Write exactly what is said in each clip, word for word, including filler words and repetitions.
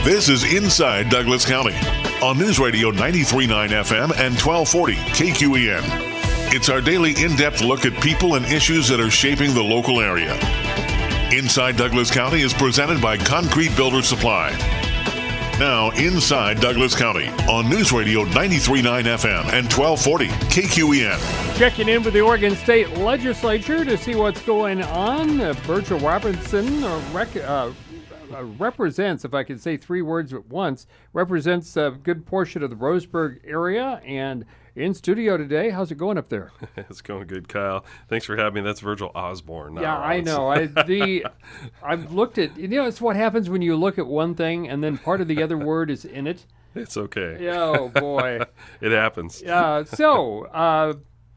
This is Inside Douglas County on News Radio ninety-three point nine F M and twelve forty K Q E N. It's our daily in-depth look at people and issues that are shaping the local area. Inside Douglas County is presented by Concrete Builder Supply. Now, Inside Douglas County on News Radio ninety-three point nine F M and twelve forty K Q E N. Checking in with the Oregon State Legislature to see what's going on. Uh, Virgil Robertson uh, rec- uh, uh, represents, if I can say three words at once, represents a good portion of the Roseburg area. And in studio today, how's it going up there? It's going good, Kyle. Thanks for having me. That's Virgil Osborne. Yeah, Ross. I know. I the I've looked at, you know, it's what happens when you look at one thing and then part of the other word is in it. It's okay. Oh, boy. It happens. Uh, so, uh,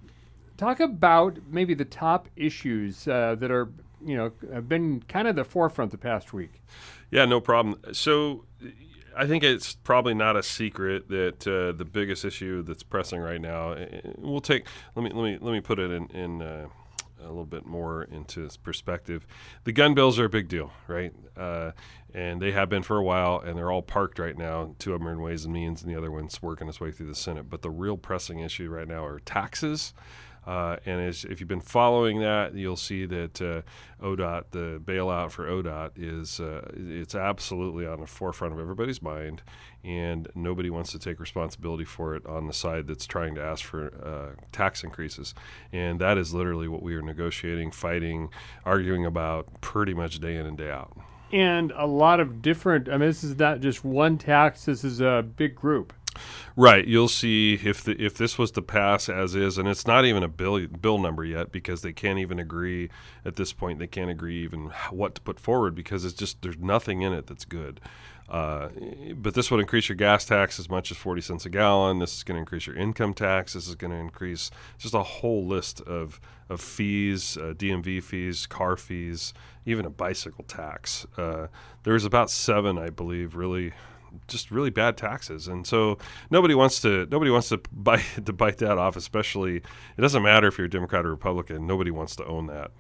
talk about maybe the top issues uh, that are, you know, have been kind of the forefront the past week. Yeah, no problem. So I think it's probably not a secret that uh, the biggest issue that's pressing right now, we'll take, let me let me let me put it in, in uh, a little bit more into perspective. The gun bills are a big deal, right? Uh, and they have been for a while, and they're all parked right now. Two of them are in Ways and Means, and the other one's working its way through the Senate. But the real pressing issue right now are taxes. Uh, and as, if you've been following that, you'll see that uh, O D O T, the bailout for O D O T, is uh, it's absolutely on the forefront of everybody's mind, and nobody wants to take responsibility for it on the side that's trying to ask for uh, tax increases. And that is literally what we are negotiating, fighting, arguing about pretty much day in and day out. And a lot of different, I mean, this is not just one tax, this is a big group. Right. You'll see if the, if this was to pass as is, and it's not even a bill bill number yet because they can't even agree at this point. They can't agree even what to put forward because it's just there's nothing in it that's good. Uh, but this would increase your gas tax as much as forty cents a gallon. This is going to increase your income tax. This is going to increase just a whole list of of fees, uh, D M V fees, car fees, even a bicycle tax. Uh, there's about seven, I believe, really. Just really bad taxes, and so nobody wants to nobody wants to bite to bite that off. Especially, it doesn't matter if you're a Democrat or Republican. Nobody wants to own that.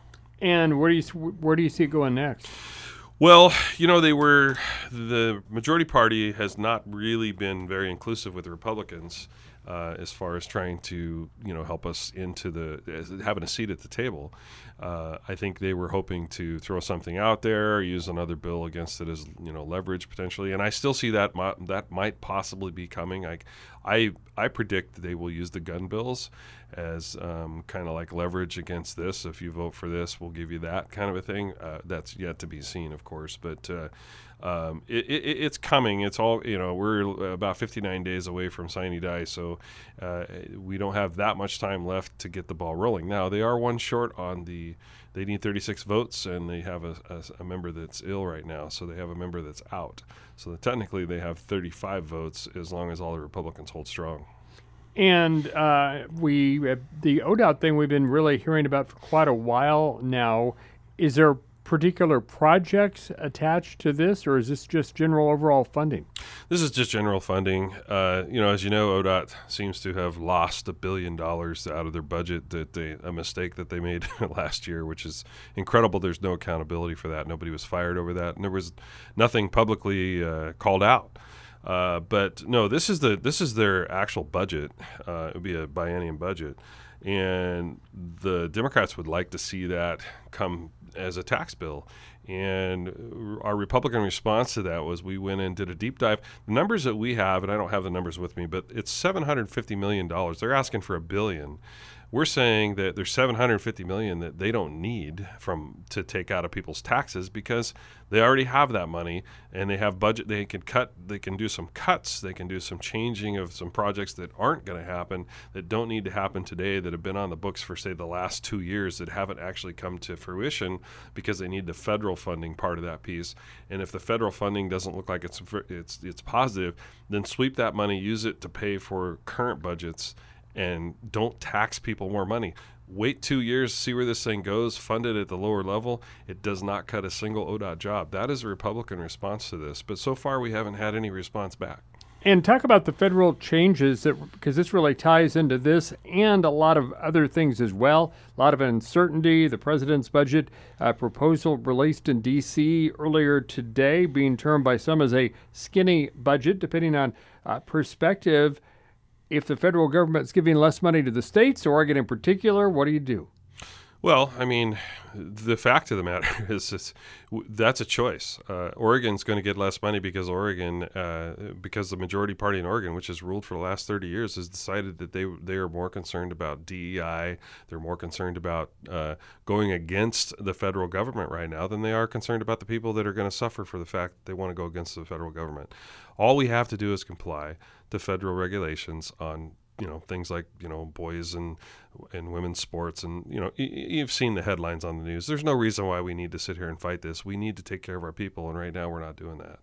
And where do you where do you see it going next? Well, you know, they were the majority party has not really been very inclusive with the Republicans uh, as far as trying to you know help us into the having a seat at the table. Uh, I think they were hoping to throw something out there, use another bill against it as you know leverage potentially, and I still see that mo- that might possibly be coming. I, I, I predict that they will use the gun bills as um, kind of like leverage against this. If you vote for this, we'll give you that kind of a thing. Uh, that's yet to be seen, of course, but uh, um, it, it, it's coming. It's all you know. We're about fifty-nine days away from sine die, so uh, we don't have that much time left to get the ball rolling. Now they are one short on the. They need thirty-six votes, and they have a, a, a member that's ill right now, so they have a member that's out. So technically they have thirty-five votes as long as all the Republicans hold strong. And uh, we uh, the O D O T thing we've been really hearing about for quite a while now. Is there particular projects attached to this, or is this just general overall funding? This is just general funding. Uh, you know, as you know, O D O T seems to have lost a billion dollars out of their budget. That they a mistake that they made last year, which is incredible. There's no accountability for that. Nobody was fired over that, and there was nothing publicly uh, called out. Uh, but no, this is the this is their actual budget. Uh, it would be a biennium budget, and the Democrats would like to see that come as a tax bill. And our Republican response to that was we went and did a deep dive. The numbers that we have, and I don't have the numbers with me, but it's seven hundred fifty million dollars. They're asking for a billion. We're saying that there's seven hundred fifty million dollars that they don't need from to take out of people's taxes because they already have that money and they have budget. They can cut. They can do some cuts. They can do some changing of some projects that aren't going to happen, that don't need to happen today, that have been on the books for, say, the last two years that haven't actually come to fruition because they need the federal funding part of that piece. And if the federal funding doesn't look like it's it's it's positive, then sweep that money, use it to pay for current budgets, and don't tax people more money. Wait two years, see where this thing goes, fund it at the lower level. It does not cut a single O D O T job. That is a Republican response to this. But so far, we haven't had any response back. And talk about the federal changes, that because this really ties into this and a lot of other things as well. A lot of uncertainty. The president's budget uh, proposal released in D C earlier today, being termed by some as a skinny budget, depending on uh, perspective. If the federal government's giving less money to the states, Oregon in particular, what do you do? Well, I mean, the fact of the matter is, is that's a choice. Uh, Oregon's going to get less money because Oregon, uh, because the majority party in Oregon, which has ruled for the last thirty years, has decided that they they are more concerned about D E I. They're more concerned about uh, going against the federal government right now than they are concerned about the people that are going to suffer for the fact that they want to go against the federal government. All we have to do is comply to federal regulations on, you know, things like, you know, boys and and women's sports. And, you know, y- you've seen the headlines on the news. There's no reason why we need to sit here and fight this. We need to take care of our people. And right now we're not doing that.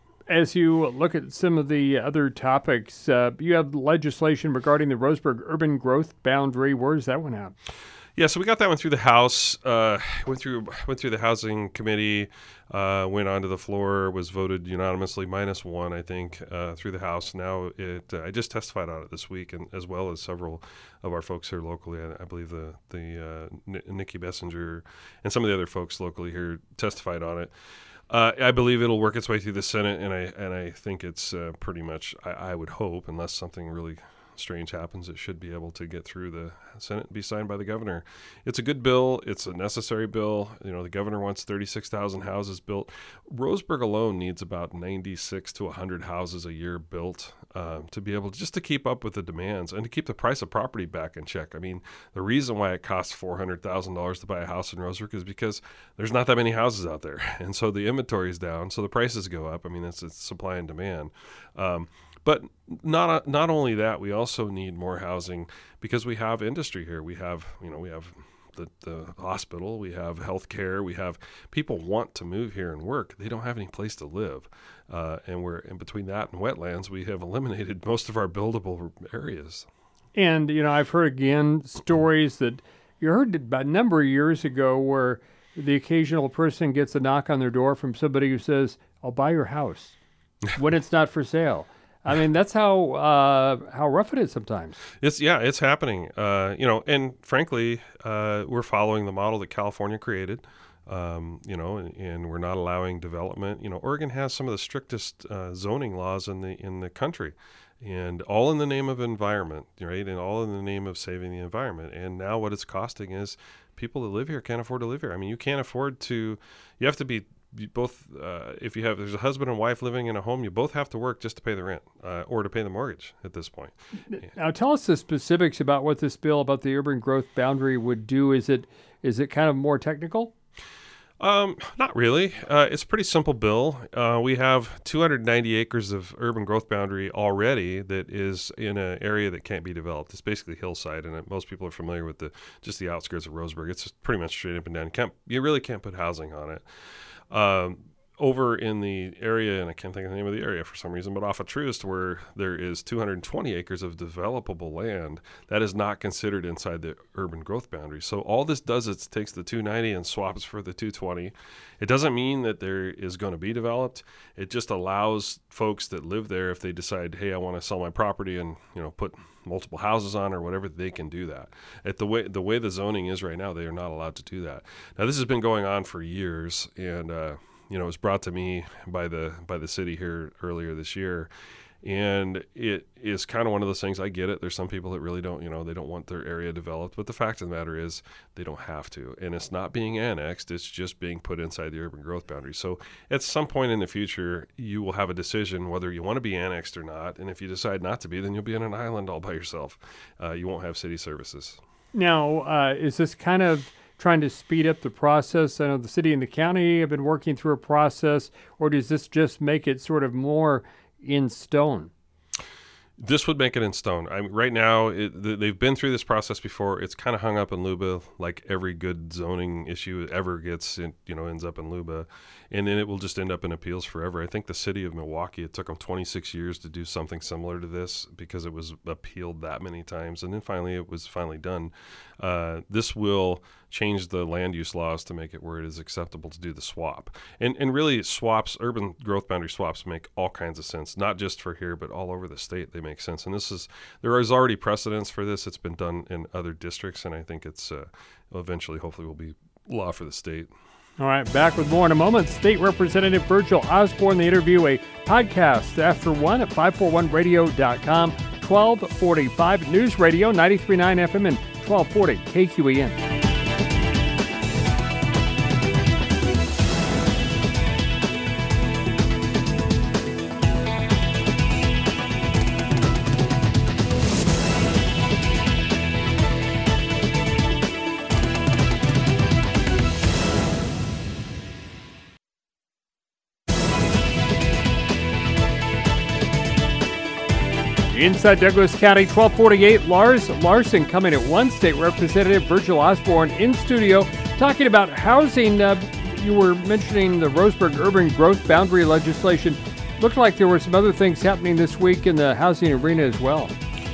As you look at some of the other topics, uh, you have legislation regarding the Roseburg urban growth boundary. Where's that one at? Yeah, so we got that one through the House. Uh, went through went through the Housing Committee. Uh, went onto the floor. Was voted unanimously, minus one, I think, uh, through the House. Now it. Uh, I just testified on it this week, and as well as several of our folks here locally. I, I believe the the uh, N- Nikki Bessinger and some of the other folks locally here testified on it. Uh, I believe it'll work its way through the Senate, and I and I think it's uh, pretty much. I, I would hope, unless something really strange happens, it should be able to get through the Senate and be signed by the governor. It's a good bill. It's a necessary bill. You know, the governor wants thirty-six thousand houses built. Roseburg alone needs about ninety-six to one hundred houses a year built uh, to be able to, just to keep up with the demands and to keep the price of property back in check. I mean, the reason why it costs four hundred thousand dollars to buy a house in Roseburg is because there's not that many houses out there. And so the inventory is down, so the prices go up. I mean, it's, it's supply and demand. Um, But not not only that, we also need more housing because we have industry here. We have, you know, we have the, the hospital, we have healthcare, we have people want to move here and work. They don't have any place to live. Uh, and we're in between that and wetlands, we have eliminated most of our buildable areas. And, you know, I've heard again stories that you heard about a number of years ago where the occasional person gets a knock on their door from somebody who says, I'll buy your house when it's not for sale. I mean, that's how uh, how rough it is sometimes. It's yeah, it's happening. Uh, you know, and frankly, uh, we're following the model that California created. Um, you know, and, and we're not allowing development. You know, Oregon has some of the strictest uh, zoning laws in the in the country, and all in the name of environment, right? And all in the name of saving the environment. And now, what it's costing is people that live here can't afford to live here. I mean, you can't afford to. You have to be. You both, uh, if you have, there's a husband and wife living in a home, you both have to work just to pay the rent uh, or to pay the mortgage at this point. Now, tell us the specifics about what this bill about the urban growth boundary would do. Is it is it kind of more technical? Um, not really. Uh, it's a pretty simple bill. Uh, we have two hundred ninety acres of urban growth boundary already that is in an area that can't be developed. It's basically hillside, and most people are familiar with the just the outskirts of Roseburg. It's pretty much straight up and down. You, can't, you really can't put housing on it. Um, over in the area, and I can't think of the name of the area for some reason, but off of Truist, where there is two hundred twenty acres of developable land, that is not considered inside the urban growth boundary. So all this does is takes the two ninety and swaps for the two twenty. It doesn't mean that there is going to be developed. It just allows folks that live there, if they decide, hey, I want to sell my property and, you know, put multiple houses on or whatever, they can do that. At the way the way the zoning is right now, they are not allowed to do that. Now, this has been going on for years, and uh, you know, it was brought to me by the by the city here earlier this year, and it is kind of one of those things. I get it. There's some people that really don't, you know, they don't want their area developed, but the fact of the matter is they don't have to, and it's not being annexed. It's just being put inside the urban growth boundary. So at some point in the future, you will have a decision whether you want to be annexed or not, and if you decide not to be, then you'll be on an island all by yourself. Uh, you won't have city services. Now, uh, is this kind of trying to speed up the process? I know the city and the county have been working through a process, or does this just make it sort of more in stone? This would make it in stone. I mean, right now, it, they've been through this process before. It's kind of hung up in LUBA, like every good zoning issue ever gets, in, you know, ends up in LUBA, and then it will just end up in appeals forever. I think the city of Milwaukee, it took them twenty-six years to do something similar to this because it was appealed that many times, and then finally it was finally done. Uh, this will change the land use laws to make it where it is acceptable to do the swap. And and really swaps, urban growth boundary swaps make all kinds of sense, not just for here, but all over the state. They make sense. And this is, there is already precedence for this. It's been done in other districts, and I think it's uh, eventually, hopefully, will be law for the state. All right, back with more in a moment. State Representative Virgil Osborne, the interview, a podcast after one at five forty-one radio dot com, twelve forty-five News Radio, ninety-three point nine F M and twelve forty K Q E N. Inside Douglas County, twelve forty-eight, Lars Larson coming at one. State Representative Virgil Osborne in studio talking about housing. Uh, you were mentioning the Roseburg urban growth boundary legislation. Looked like there were some other things happening this week in the housing arena as well.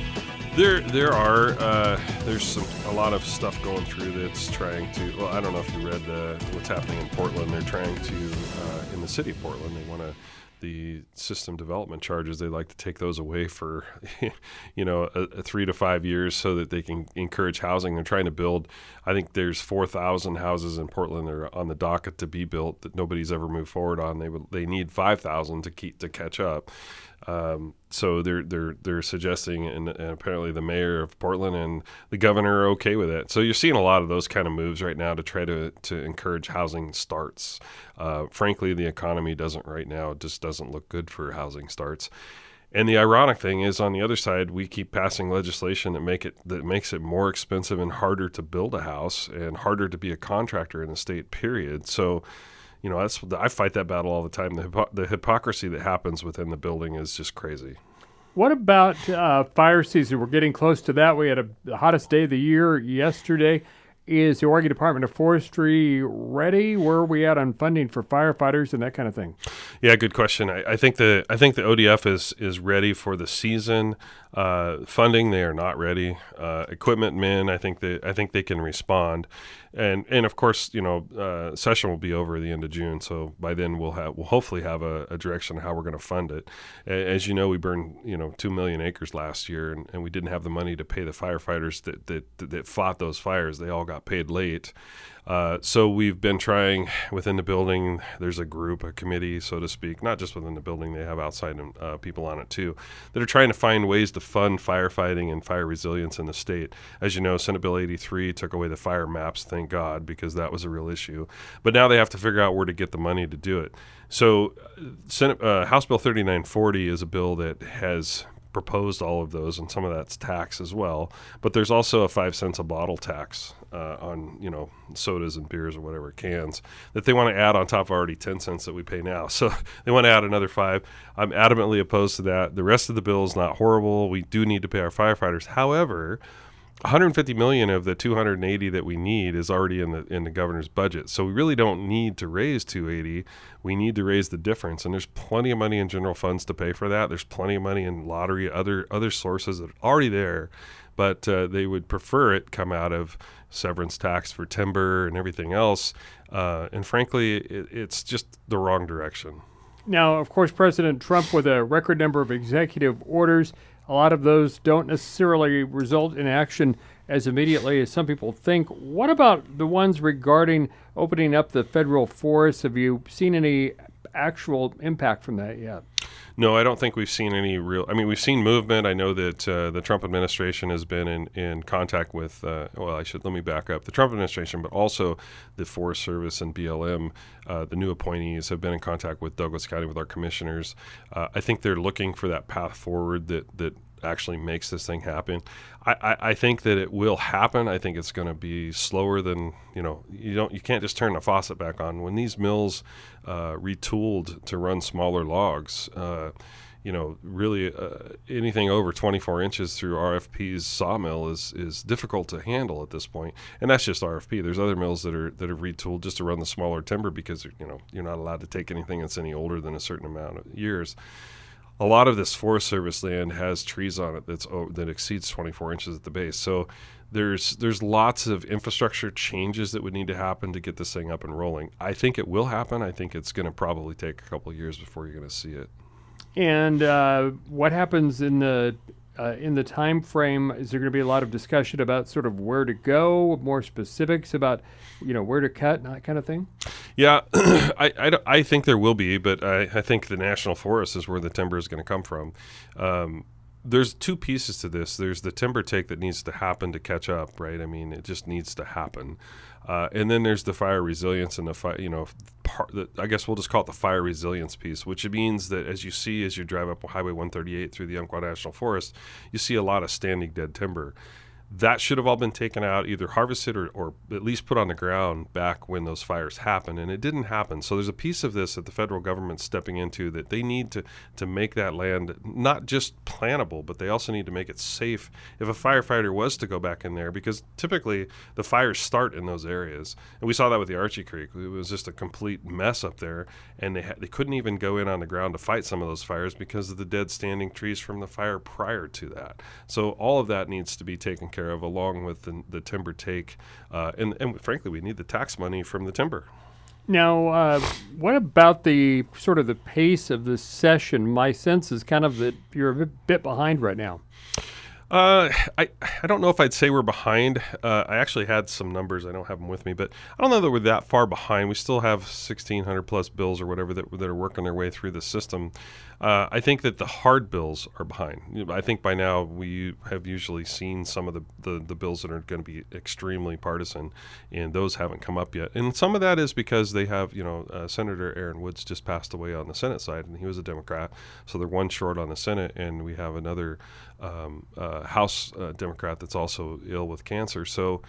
There, there are. Uh, there's some a lot of stuff going through that's trying to. Well, I don't know if you read uh, what's happening in Portland. They're trying to uh, in the city of Portland. They want to. The system development charges, they like to take those away for, you know, a, a three to five years so that they can encourage housing. They're trying to build, I think there's four thousand houses in Portland that are on the docket to be built that nobody's ever moved forward on. They would, they need five thousand to keep to catch up. Um, so they're they're they're suggesting, and, and apparently the mayor of Portland and the governor are okay with it. So you're seeing a lot of those kind of moves right now to try to to encourage housing starts. Uh, frankly, the economy doesn't right now. It just doesn't look good for housing starts. And the ironic thing is, on the other side, we keep passing legislation that make it that makes it more expensive and harder to build a house and harder to be a contractor in the state. Period. So. You know, that's I fight that battle all the time. The, hypo- the hypocrisy that happens within the building is just crazy. What about uh, fire season? We're getting close to that. We had a, the hottest day of the year yesterday. Is the Oregon Department of Forestry ready? Where are we at on funding for firefighters and that kind of thing? Yeah, good question. I, I think the I think the O D F is is ready for the season. Uh, funding, they are not ready. Uh, equipment men, I think they I think they can respond, and and of course, you know, uh, session will be over at the end of June. So by then we'll have we'll hopefully have a, a direction on how we're going to fund it. As you know, we burned you know two million acres last year, and, and we didn't have the money to pay the firefighters that that that fought those fires. They all got paid late. Uh, so we've been trying within the building. There's a group, a committee, so to speak, not just within the building. They have outside uh, people on it too, that are trying to find ways to fund firefighting and fire resilience in the state. As you know, Senate Bill eighty-three took away the fire maps, thank God, because that was a real issue. But now they have to figure out where to get the money to do it. So Senate, uh, House Bill thirty-nine forty is a bill that has proposed all of those, and some of that's tax as well. But there's also a five cents a bottle tax uh, on you know sodas and beers or whatever cans that they want to add on top of already ten cents that we pay now. So they want to add another five. I'm adamantly opposed to that. The rest of the bill is not horrible. We do need to pay our firefighters. However, one hundred fifty million of the two hundred eighty that we need is already in the in the governor's budget. So we really don't need to raise two hundred eighty. We need to raise the difference, and there's plenty of money in general funds to pay for that. There's plenty of money in lottery, other other sources that are already there, but uh, they would prefer it come out of severance tax for timber and everything else. Uh, and frankly, it, it's just the wrong direction. Now, of course, President Trump with a record number of executive orders. A lot of those don't necessarily result in action as immediately as some people think. What about the ones regarding opening up the federal forests? Have you seen any actual impact from that yet? No, I don't think we've seen any real. I mean, we've seen movement. I know that uh, the Trump administration has been in, in contact with, uh, well, I should, let me back up. The Trump administration, but also the Forest Service and B L M, uh, the new appointees have been in contact with Douglas County, with our commissioners. Uh, I think they're looking for that path forward that, that actually makes this thing happen. I, I, I think that it will happen. I think it's going to be slower than, you know, you don't, you can't just turn the faucet back on. When these mills uh, retooled to run smaller logs, uh, you know, really uh, anything over twenty-four inches through R F P's sawmill is is difficult to handle at this point. And that's just R F P. There's other mills that are that have retooled just to run the smaller timber because, you know, you're not allowed to take anything that's any older than a certain amount of years. A lot of this Forest Service land has trees on it that's oh, that exceeds twenty-four inches at the base. So There's there's lots of infrastructure changes that would need to happen to get this thing up and rolling. I think it will happen. I think it's going to probably take a couple of years before you're going to see it. And uh, what happens in the uh, in the time frame? Is there going to be a lot of discussion about sort of where to go, more specifics about, you know, where to cut and that kind of thing? Yeah, I, I, I think there will be, but I, I think the national forest is where the timber is going to come from. Um, There's two pieces to this. There's the timber take that needs to happen to catch up, right? I mean, it just needs to happen. Uh, and then there's the fire resilience and the fire, you know, part that I guess we'll just call it the fire resilience piece, which means that as you see, as you drive up Highway one thirty-eight through the Umpqua National Forest, you see a lot of standing dead timber. That should have all been taken out, either harvested or, or at least put on the ground back when those fires happened, and it didn't happen. So there's a piece of this that the federal government's stepping into, that they need to, to make that land not just plantable, but they also need to make it safe if a firefighter was to go back in there, because typically the fires start in those areas. And we saw that with the Archie Creek. It was just a complete mess up there, and they, ha- they couldn't even go in on the ground to fight some of those fires because of the dead standing trees from the fire prior to that. So all of that needs to be taken care of, along with the, the timber take, uh, and, and frankly, we need the tax money from the timber. Now, uh, what about the sort of the pace of this session? My sense is kind of that you're a bit, bit behind right now. Uh, I I don't know if I'd say we're behind. Uh, I actually had some numbers. I don't have them with me, but I don't know that we're that far behind. We still have sixteen hundred plus bills or whatever that, that are working their way through the system. Uh, I think that the hard bills are behind. You know, I think by now we have usually seen some of the, the, the bills that are going to be extremely partisan, and those haven't come up yet. And some of that is because they have, you know, uh, Senator Aaron Woods just passed away on the Senate side, and he was a Democrat, so they're one short on the Senate, and we have another um, uh, House uh, Democrat that's also ill with cancer. So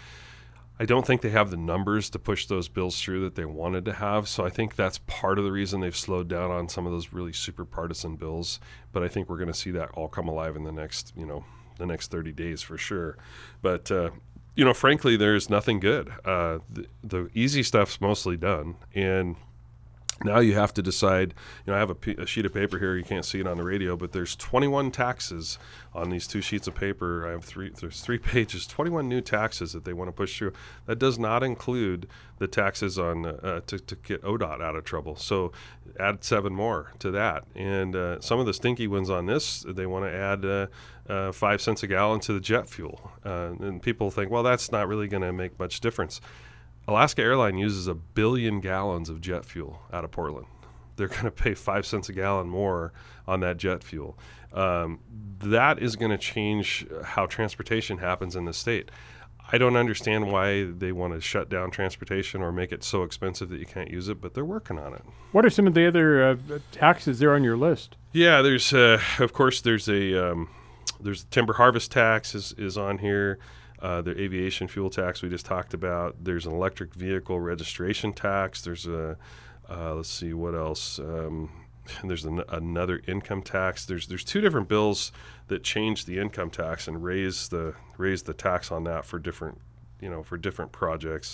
I don't think they have the numbers to push those bills through that they wanted to have. So I think that's part of the reason they've slowed down on some of those really super partisan bills. But I think we're going to see that all come alive in the next, you know, the next thirty days for sure. But, uh, you know, frankly, there's nothing good. Uh, the, the easy stuff's mostly done. And now you have to decide, you know, I have a, p- a sheet of paper here. You can't see it on the radio, but there's twenty-one taxes on these two sheets of paper. I have three, there's three pages, twenty-one new taxes that they want to push through. That does not include the taxes on uh, to, to get O D O T out of trouble. So add seven more to that. And uh, some of the stinky ones on this, they want to add uh, uh, five cents a gallon to the jet fuel. Uh, and people think, well, that's not really going to make much difference. Alaska Airlines uses a billion gallons of jet fuel out of Portland. They're going to pay five cents a gallon more on that jet fuel. Um, that is going to change how transportation happens in the state. I don't understand why they want to shut down transportation or make it so expensive that you can't use it, but they're working on it. What are some of the other uh, taxes there on your list? Yeah, there's, uh, of course, there's a um, there's timber harvest tax is, is on here. Uh, the aviation fuel tax we just talked about. There's an electric vehicle registration tax. There's a, uh, let's see, what else? Um, there's an, another income tax. There's there's two different bills that change the income tax and raise the raise the tax on that for different, you know, for different projects.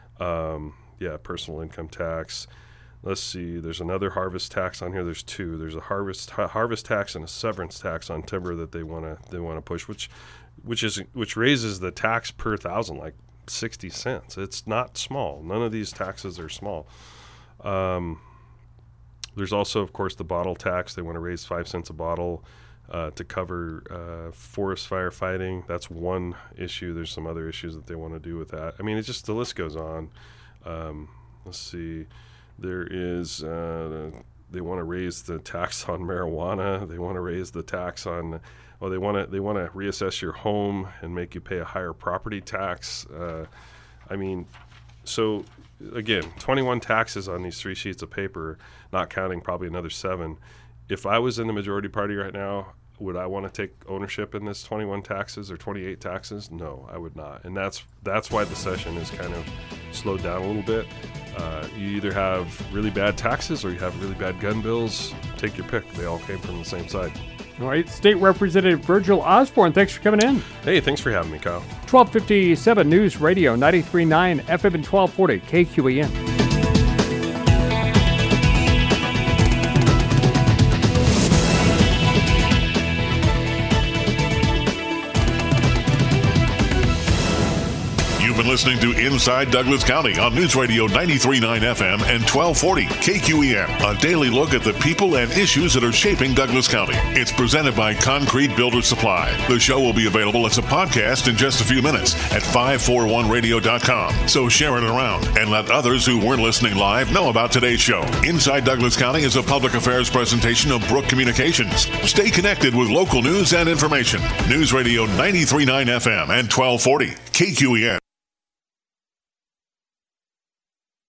Um, yeah, personal income tax. Let's see. There's another harvest tax on here. There's two. There's a harvest ha- harvest tax and a severance tax on timber that they want to they want to push, which. which is which raises the tax per thousand like sixty cents. It's not small. None of these taxes are small. Um, there's also, of course, the bottle tax. They want to raise five cents a bottle uh, to cover uh, forest firefighting. That's one issue. There's some other issues that they want to do with that. I mean, it's just the list goes on. Um, let's see. There is uh, they want to raise the tax on marijuana. They want to raise the tax on Well, they want to they want to reassess your home and make you pay a higher property tax. Uh, I mean, so again, twenty-one taxes on these three sheets of paper, not counting probably another seven. If I was in the majority party right now, would I want to take ownership in this twenty-one taxes or twenty-eight taxes? No, I would not. And that's that's why the session is kind of slowed down a little bit. Uh, you either have really bad taxes or you have really bad gun bills. Take your pick. They all came from the same side. All right, State Representative Virgil Osborne, thanks for coming in. Hey, thanks for having me, Kyle. twelve fifty-seven News Radio, ninety-three point nine F M and twelve forty K Q E N. listening to Inside Douglas County on News Radio ninety-three point nine F M and twelve forty K Q E N. A daily look at the people and issues that are shaping Douglas County. It's presented by Concrete Builder Supply. The show will be available as a podcast in just a few minutes at five forty-one radio dot com. So share it around and let others who weren't listening live know about today's show. Inside Douglas County is a public affairs presentation of Brook Communications. Stay connected with local news and information. News Radio ninety-three point nine F M and twelve forty K Q E N.